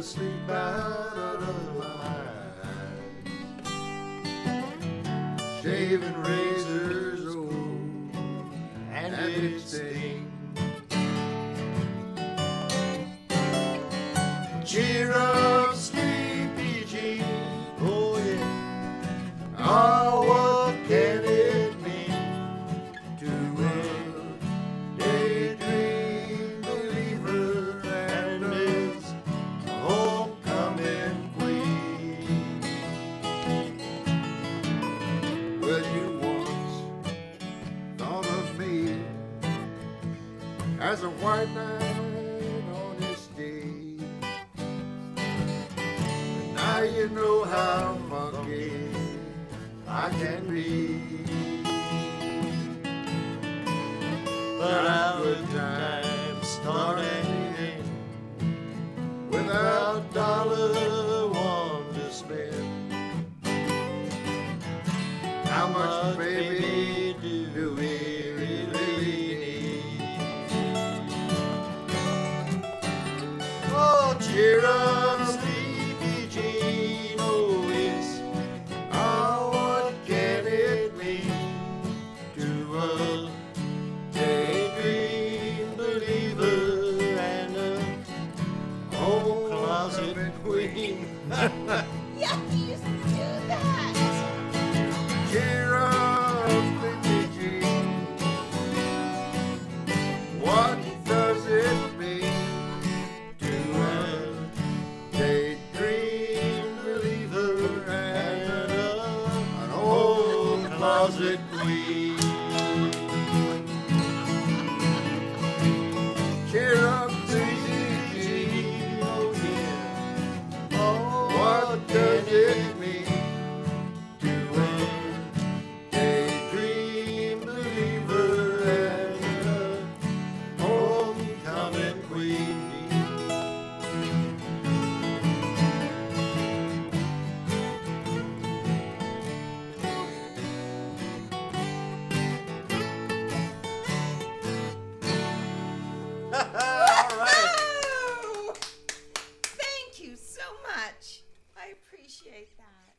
sleep out of my eyes. Shaving razors, oh, and it stings. Cheer up, sleepy Jean. Oh yeah. Oh, what can it mean to a daydream believer and his homecoming queen? Well, you once thought of me as a white knight on his day. Now you know how funky I can be. But how would time starting without dollar one to spend? How much, baby, do we really need? Oh, cheer up, sleepy Jean. Oh, it's what can it mean to a daydream believer and a home closet queen? Yeah, you used to do that. Cheer up, sleepy Jean. What does it mean to a daydream believer and an old closet queen? Cheer up, sleepy Jean. Oh yeah. Oh, what does it mean to a daydream believer and a homecoming queen? All right. Woo! Thank you so much. I appreciate that.